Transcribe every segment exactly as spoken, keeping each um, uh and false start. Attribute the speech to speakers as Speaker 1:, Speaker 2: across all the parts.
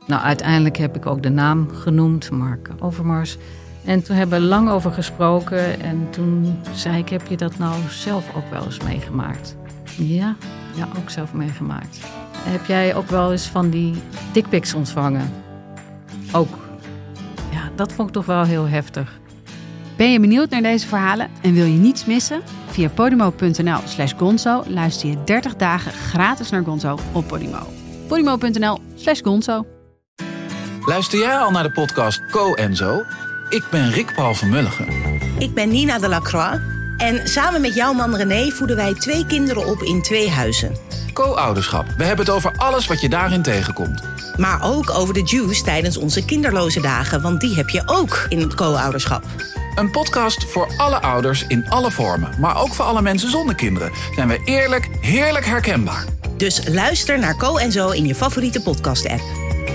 Speaker 1: Nou, uiteindelijk heb ik ook de naam genoemd, Mark Overmars. En toen hebben we lang over gesproken. En toen zei ik, heb je dat nou zelf ook wel eens meegemaakt? Ja, ja, ook zelf meegemaakt. Heb jij ook wel eens van die dickpics ontvangen? Ook. Ja, dat vond ik toch wel heel heftig.
Speaker 2: Ben je benieuwd naar deze verhalen en wil je niets missen? Via podimo.nl slash gonzo luister je dertig dagen gratis naar Gonzo op Podimo. podimo.nl slash gonzo.
Speaker 3: Luister jij al naar de podcast Co en Zo? Ik ben Rick Paul van Mulligen.
Speaker 4: Ik ben Nina de Lacroix. En samen met jouw man René voeden wij twee kinderen op in twee huizen.
Speaker 3: Co-ouderschap. We hebben het over alles wat je daarin tegenkomt.
Speaker 4: Maar ook over de juice tijdens onze kinderloze dagen. Want die heb je ook in het co-ouderschap.
Speaker 3: Een podcast voor alle ouders in alle vormen. Maar ook voor alle mensen zonder kinderen. Zijn we eerlijk, heerlijk herkenbaar.
Speaker 4: Dus luister naar Co en Zo in je favoriete podcast-app.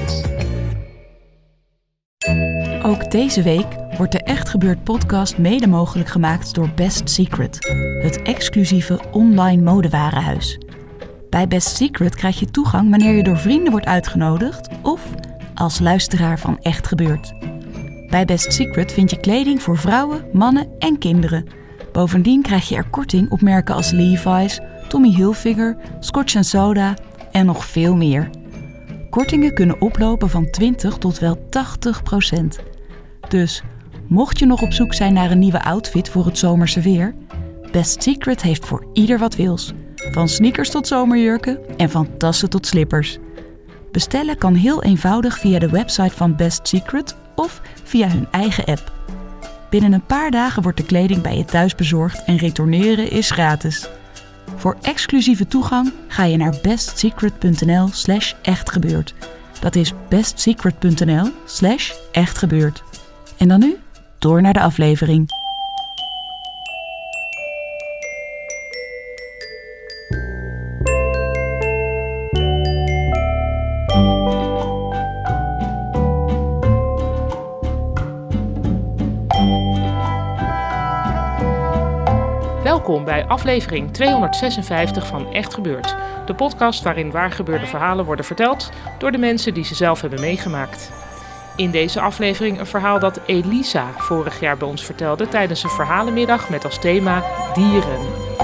Speaker 5: Ook deze week wordt de Echt Gebeurd podcast mede mogelijk gemaakt door Best Secret. Het exclusieve online modewarenhuis. Bij Best Secret krijg je toegang wanneer je door vrienden wordt uitgenodigd of als luisteraar van Echt Gebeurd. Bij Best Secret vind je kleding voor vrouwen, mannen en kinderen. Bovendien krijg je er korting op merken als Levi's, Tommy Hilfiger, Scotch en Soda en nog veel meer. Kortingen kunnen oplopen van twintig tot wel tachtig procent. Dus, mocht je nog op zoek zijn naar een nieuwe outfit voor het zomerse weer, Best Secret heeft voor ieder wat wils. Van sneakers tot zomerjurken en van tassen tot slippers. Bestellen kan heel eenvoudig via de website van Best Secret of via hun eigen app. Binnen een paar dagen wordt de kleding bij je thuis bezorgd en retourneren is gratis. Voor exclusieve toegang ga je naar bestsecret.nl slash echtgebeurd. Dat is bestsecret.nl slash echtgebeurd. En dan nu, door naar de aflevering.
Speaker 6: Welkom bij aflevering tweehonderdzesenvijftig van Echt Gebeurd. De podcast waarin waargebeurde verhalen worden verteld door de mensen die ze zelf hebben meegemaakt. In deze aflevering een verhaal dat Elisa vorig jaar bij ons vertelde tijdens een verhalenmiddag met als thema dieren.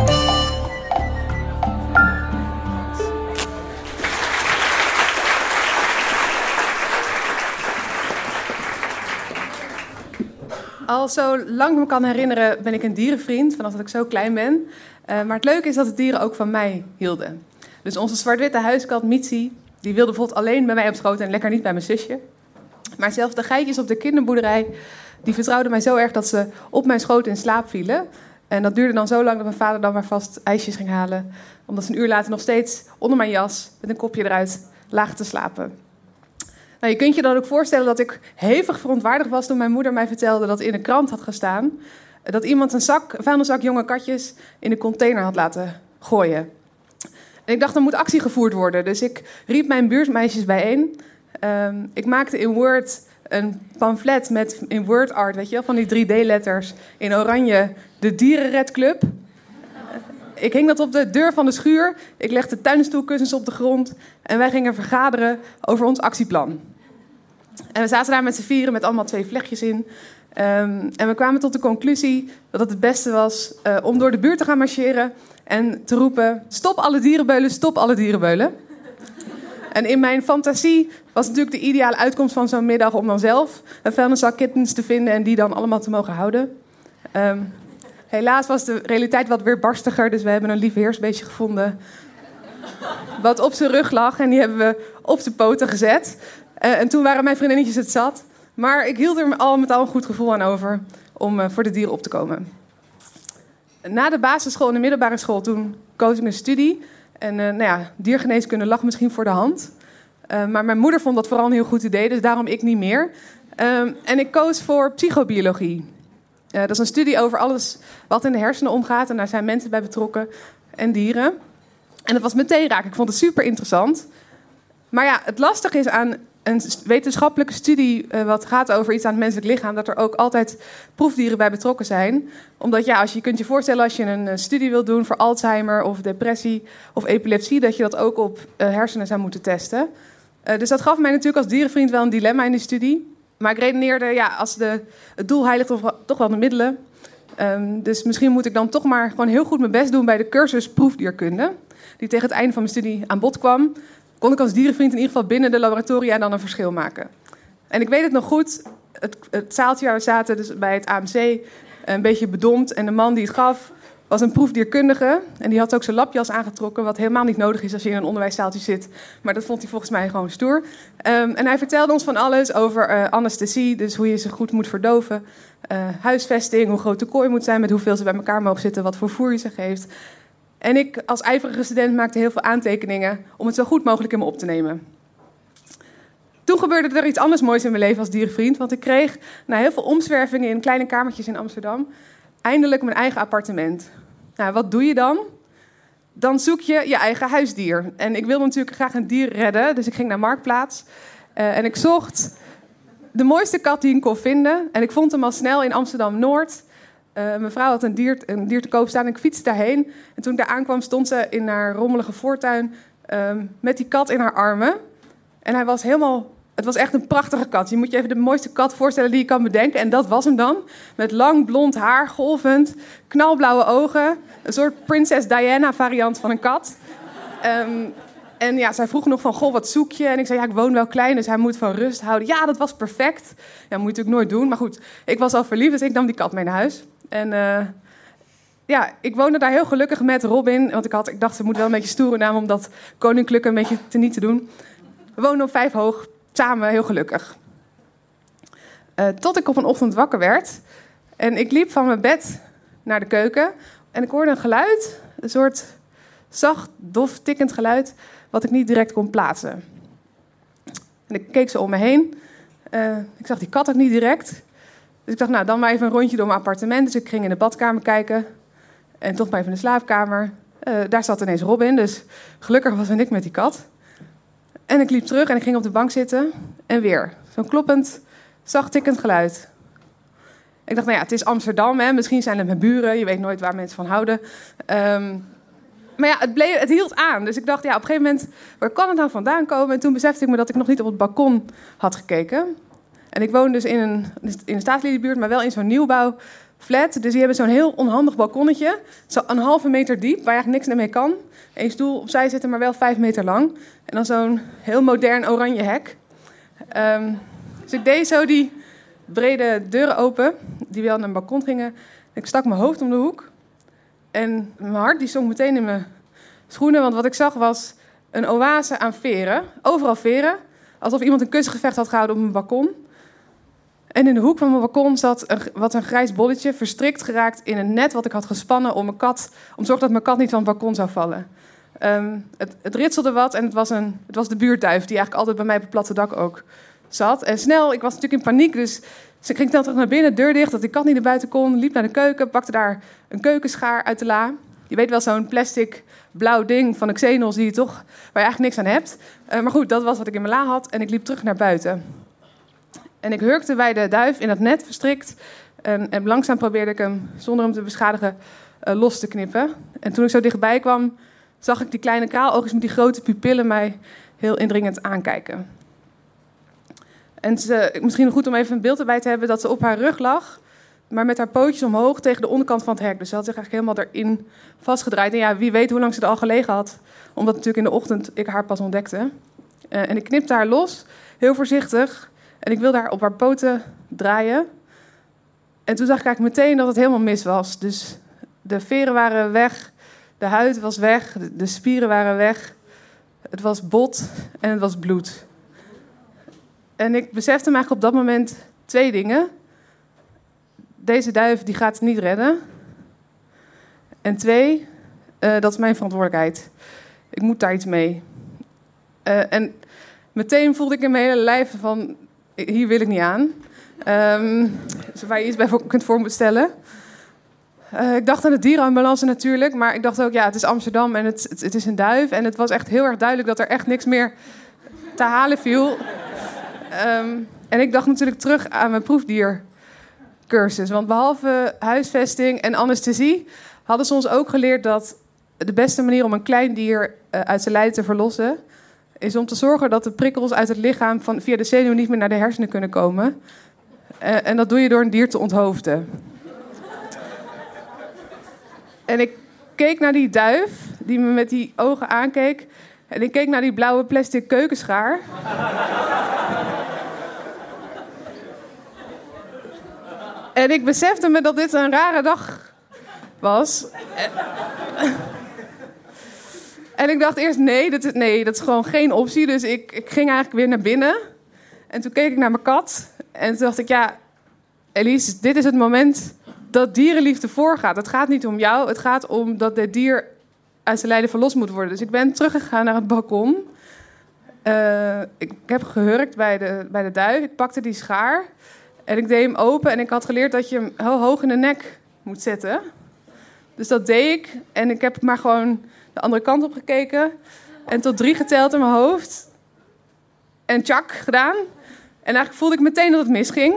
Speaker 7: Al zo lang ik me kan herinneren ben ik een dierenvriend, vanaf dat ik zo klein ben. Uh, maar het leuke is dat de dieren ook van mij hielden. Dus onze zwart-witte huiskat Mitsi, die wilde bijvoorbeeld alleen bij mij op schoot en lekker niet bij mijn zusje. Maar zelfs de geitjes op de kinderboerderij, die vertrouwden mij zo erg dat ze op mijn schoot in slaap vielen. En dat duurde dan zo lang dat mijn vader dan maar vast ijsjes ging halen. Omdat ze een uur later nog steeds onder mijn jas, met een kopje eruit, lagen te slapen. Nou, je kunt je dan ook voorstellen dat ik hevig verontwaardigd was toen mijn moeder mij vertelde dat in de krant had gestaan dat iemand een zak, een vuilniszak jonge katjes in de container had laten gooien. En ik dacht, er moet actie gevoerd worden. Dus ik riep mijn buurtmeisjes bijeen. Um, ik maakte in Word een pamflet met in Word art, weet je wel, van die drie D-letters in oranje, de Dierenredclub. Ik hing dat op de deur van de schuur. Ik legde tuinstoelkussens op de grond. En wij gingen vergaderen over ons actieplan. En we zaten daar met z'n vieren met allemaal twee vlechtjes in. Um, en we kwamen tot de conclusie dat het het beste was uh, om door de buurt te gaan marcheren en te roepen: stop alle dierenbeulen, stop alle dierenbeulen. En in mijn fantasie was natuurlijk de ideale uitkomst van zo'n middag om dan zelf een vuilniszak kittens te vinden en die dan allemaal te mogen houden. Um, helaas was de realiteit wat weerbarstiger, dus we hebben een lief heersbeestje gevonden wat op zijn rug lag en die hebben we op zijn poten gezet. Uh, en toen waren mijn vriendinnetjes het zat. Maar ik hield er al met al een goed gevoel aan over om uh, voor de dieren op te komen. Na de basisschool en de middelbare school toen koos ik een studie. En uh, nou ja, diergeneeskunde lag misschien voor de hand. Uh, maar mijn moeder vond dat vooral een heel goed idee, dus daarom ik niet meer. Uh, en ik koos voor psychobiologie. Uh, dat is een studie over alles wat in de hersenen omgaat. En daar zijn mensen bij betrokken en dieren. En dat was meteen raak. Ik vond het super interessant. Maar ja, het lastige is aan een wetenschappelijke studie uh, wat gaat over iets aan het menselijk lichaam, dat er ook altijd proefdieren bij betrokken zijn. Omdat ja, als je, je kunt je voorstellen als je een uh, studie wilt doen voor Alzheimer of depressie of epilepsie, dat je dat ook op uh, hersenen zou moeten testen. Uh, dus dat gaf mij natuurlijk als dierenvriend wel een dilemma in de studie. Maar ik redeneerde, ja, als de, het doel heiligt toch, toch wel de middelen. Um, dus misschien moet ik dan toch maar gewoon heel goed mijn best doen bij de cursus proefdierkunde. Die tegen het einde van mijn studie aan bod kwam. Kon ik als dierenvriend in ieder geval binnen de laboratoria dan een verschil maken. En ik weet het nog goed, het, het zaaltje waar we zaten, dus bij het A M C, een beetje bedompt. En de man die het gaf was een proefdierkundige. En die had ook zijn lapjas aangetrokken, wat helemaal niet nodig is als je in een onderwijszaaltje zit. Maar dat vond hij volgens mij gewoon stoer. Um, en hij vertelde ons van alles over uh, anesthesie, dus hoe je ze goed moet verdoven. Uh, huisvesting, hoe groot de kooi moet zijn, met hoeveel ze bij elkaar mogen zitten, wat voor voer je ze geeft. En ik als ijverige student maakte heel veel aantekeningen om het zo goed mogelijk in me op te nemen. Toen gebeurde er iets anders moois in mijn leven als dierenvriend. Want ik kreeg na heel veel omzwervingen in kleine kamertjes in Amsterdam eindelijk mijn eigen appartement. Nou, wat doe je dan? Dan zoek je je eigen huisdier. En ik wilde natuurlijk graag een dier redden, dus ik ging naar Marktplaats. Uh, en ik zocht de mooiste kat die ik kon vinden. En ik vond hem al snel in Amsterdam-Noord. Uh, mijn vrouw had een dier, een dier te koop staan en ik fietste daarheen. En toen ik daar aankwam stond ze in haar rommelige voortuin um, met die kat in haar armen. En hij was helemaal... Het was echt een prachtige kat. Je moet je even de mooiste kat voorstellen die je kan bedenken. En dat was hem dan. Met lang blond haar, golvend, knalblauwe ogen. Een soort Prinses Diana variant van een kat. Um, en ja, zij vroeg nog van, goh, wat zoek je? En ik zei, ja, ik woon wel klein, dus hij moet van rust houden. Ja, dat was perfect. Ja, moet je natuurlijk nooit doen. Maar goed, ik was al verliefd, dus ik nam die kat mee naar huis. En uh, ja, ik woonde daar heel gelukkig met Robin. Want ik, had, ik dacht, ze moet wel een beetje stoere naam om dat koninklijke een beetje teniet te doen. We woonden op vijf hoog. Samen heel gelukkig. Uh, tot ik op een ochtend wakker werd. En ik liep van mijn bed naar de keuken. En ik hoorde een geluid. Een soort zacht, dof, tikkend geluid. Wat ik niet direct kon plaatsen. En ik keek zo om me heen. Uh, ik zag die kat ook niet direct. Dus ik dacht, nou, dan maar even een rondje door mijn appartement. Dus ik ging in de badkamer kijken. En toch maar even in de slaapkamer. Uh, daar zat ineens Robin. Dus gelukkig was er niks met die kat. En ik liep terug en ik ging op de bank zitten. En weer zo'n kloppend, zacht tikkend geluid. Ik dacht, nou ja, het is Amsterdam, hè? Misschien zijn het mijn buren. Je weet nooit waar mensen van houden. Um, maar ja, het, bleef, het hield aan. Dus ik dacht, ja, op een gegeven moment, waar kan het nou vandaan komen? En toen besefte ik me dat ik nog niet op het balkon had gekeken. En ik woon dus in een, in een staatsliedenbuurt, maar wel in zo'n nieuwbouwflat. Dus die hebben zo'n heel onhandig balkonnetje. Zo een halve meter diep, waar je eigenlijk niks mee kan. Eén stoel opzij zitten, maar wel vijf meter lang. En dan zo'n heel modern oranje hek. Um, dus ik deed zo die brede deuren open, die wel naar een balkon gingen. Ik stak mijn hoofd om de hoek. En mijn hart die zonk meteen in mijn schoenen. Want wat ik zag was een oase aan veren. Overal veren. Alsof iemand een kussengevecht had gehouden op mijn balkon. En in de hoek van mijn balkon zat een, wat een grijs bolletje, verstrikt geraakt in een net wat ik had gespannen om, mijn kat, om te zorgen dat mijn kat niet van het balkon zou vallen. Um, het, het ritselde wat en het was, een, het was de buurduif die eigenlijk altijd bij mij op het platte dak ook zat. En snel, ik was natuurlijk in paniek, dus, dus ik ging snel terug naar binnen, deur dicht, dat die kat niet naar buiten kon. Liep naar de keuken, pakte daar een keukenschaar uit de la. Je weet wel, zo'n plastic blauw ding van de Xenos die je toch, waar je eigenlijk niks aan hebt. Uh, maar goed, dat was wat ik in mijn la had en ik liep terug naar buiten. En ik hurkte bij de duif in dat net verstrikt. En, en langzaam probeerde ik hem, zonder hem te beschadigen, uh, los te knippen. En toen ik zo dichtbij kwam, zag ik die kleine kraaloogjes met die grote pupillen mij heel indringend aankijken. En ze, misschien goed om even een beeld erbij te hebben dat ze op haar rug lag, maar met haar pootjes omhoog tegen de onderkant van het hek. Dus ze had zich eigenlijk helemaal erin vastgedraaid. En ja, wie weet hoe lang ze er al gelegen had, omdat natuurlijk in de ochtend ik haar pas ontdekte. Uh, en ik knipte haar los, heel voorzichtig. En ik wilde haar op haar poten draaien. En toen zag ik eigenlijk meteen dat het helemaal mis was. Dus de veren waren weg, de huid was weg, de spieren waren weg. Het was bot en het was bloed. En ik besefte me eigenlijk op dat moment twee dingen. Deze duif die gaat het niet redden. En twee, uh, dat is mijn verantwoordelijkheid. Ik moet daar iets mee. Uh, en meteen voelde ik in mijn hele lijf van, hier wil ik niet aan. Um, waar je iets bij voor, kunt voor moeten stellen. Uh, ik dacht aan de dierenambulance natuurlijk, maar ik dacht ook, ja, het is Amsterdam en het, het, het is een duif. En het was echt heel erg duidelijk dat er echt niks meer te halen viel. Um, en ik dacht natuurlijk terug aan mijn proefdiercursus. Want behalve huisvesting en anesthesie hadden ze ons ook geleerd dat de beste manier om een klein dier uh, uit zijn lijden te verlossen is om te zorgen dat de prikkels uit het lichaam van, via de zenuw niet meer naar de hersenen kunnen komen. Uh, en dat doe je door een dier te onthoofden. En ik keek naar die duif, die me met die ogen aankeek. En ik keek naar die blauwe plastic keukenschaar. En ik besefte me dat dit een rare dag was. En ik dacht eerst, nee dat, is, nee, dat is gewoon geen optie. Dus ik, ik ging eigenlijk weer naar binnen. En toen keek ik naar mijn kat. En toen dacht ik, ja, Elise, dit is het moment dat dierenliefde voorgaat. Het gaat niet om jou, het gaat om dat dit dier uit zijn lijden verlost moet worden. Dus ik ben teruggegaan naar het balkon. Uh, ik, ik heb gehurkt bij de, bij de duif. Ik pakte die schaar. En ik deed hem open. En ik had geleerd dat je hem heel hoog in de nek moet zetten. Dus dat deed ik. En ik heb maar gewoon de andere kant op gekeken. En tot drie geteld in mijn hoofd. En tjak gedaan. En eigenlijk voelde ik meteen dat het misging.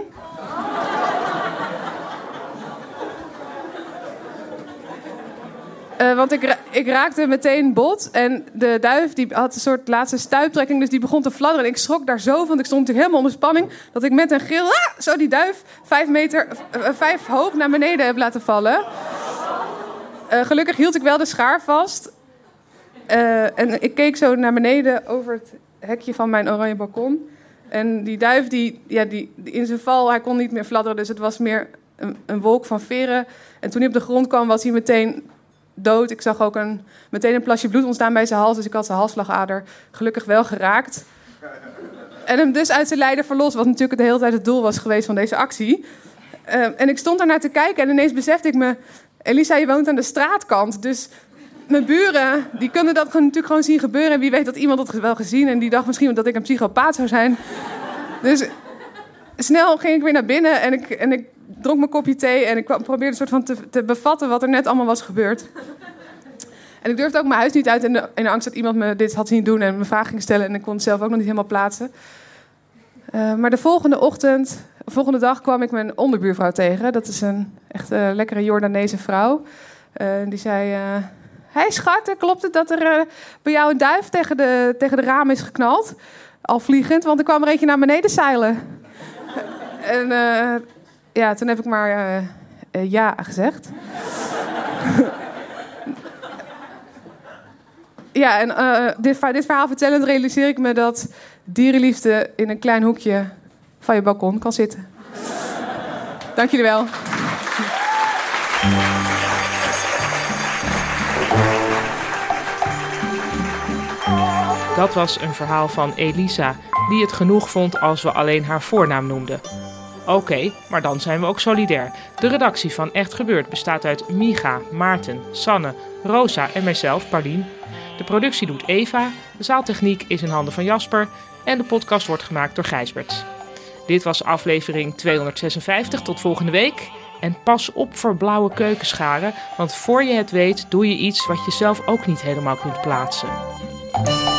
Speaker 7: Uh, want ik, ra- ik raakte meteen bot. En de duif die had een soort laatste stuiptrekking. Dus die begon te fladderen. En ik schrok daar zo van. Ik stond natuurlijk helemaal onder spanning. Dat ik met een gil ah, zo die duif vijf meter, uh, vijf hoog naar beneden heb laten vallen. Uh, gelukkig hield ik wel de schaar vast. Uh, en ik keek zo naar beneden over het hekje van mijn oranje balkon. En die duif, die, ja, die, die in zijn val, hij kon niet meer fladderen. Dus het was meer een, een wolk van veren. En toen hij op de grond kwam, was hij meteen dood. Ik zag ook een, meteen een plasje bloed ontstaan bij zijn hals. Dus ik had zijn halsslagader gelukkig wel geraakt. En hem dus uit zijn lijden verlost. Wat natuurlijk de hele tijd het doel was geweest van deze actie. Uh, en ik stond daarnaar te kijken en ineens besefte ik me... Elisa, je woont aan de straatkant. Dus mijn buren, die kunnen dat natuurlijk gewoon zien gebeuren. En wie weet dat iemand dat wel gezien. En die dacht misschien dat ik een psychopaat zou zijn. Dus snel ging ik weer naar binnen en ik, en ik dronk mijn kopje thee. En ik probeerde een soort van te, te bevatten wat er net allemaal was gebeurd. En ik durfde ook mijn huis niet uit in de, in de angst dat iemand me dit had zien doen. En me vragen ging stellen. En ik kon het zelf ook nog niet helemaal plaatsen. Uh, maar de volgende ochtend, de volgende dag kwam ik mijn onderbuurvrouw tegen. Dat is een echt uh, lekkere Jordaanese vrouw. Uh, die zei... Uh, Hé schat, klopt het dat er uh, bij jou een duif tegen de, tegen de raam is geknald? Al vliegend, want er kwam er eentje naar beneden zeilen. En uh, ja, toen heb ik maar uh, uh, ja gezegd. Ja, en uh, dit, dit verhaal vertellend realiseer ik me dat dierenliefde in een klein hoekje van je balkon kan zitten. Dank jullie wel.
Speaker 6: Dat was een verhaal van Elisa, die het genoeg vond als we alleen haar voornaam noemden. Oké, okay, maar dan zijn we ook solidair. De redactie van Echt Gebeurd bestaat uit Micha, Maarten, Sanne, Rosa en mijzelf, Paulien. De productie doet Eva, de zaaltechniek is in handen van Jasper en de podcast wordt gemaakt door Gijsbert. Dit was aflevering tweehonderdzesenvijftig, tot volgende week. En pas op voor blauwe keukenscharen, want voor je het weet doe je iets wat je zelf ook niet helemaal kunt plaatsen.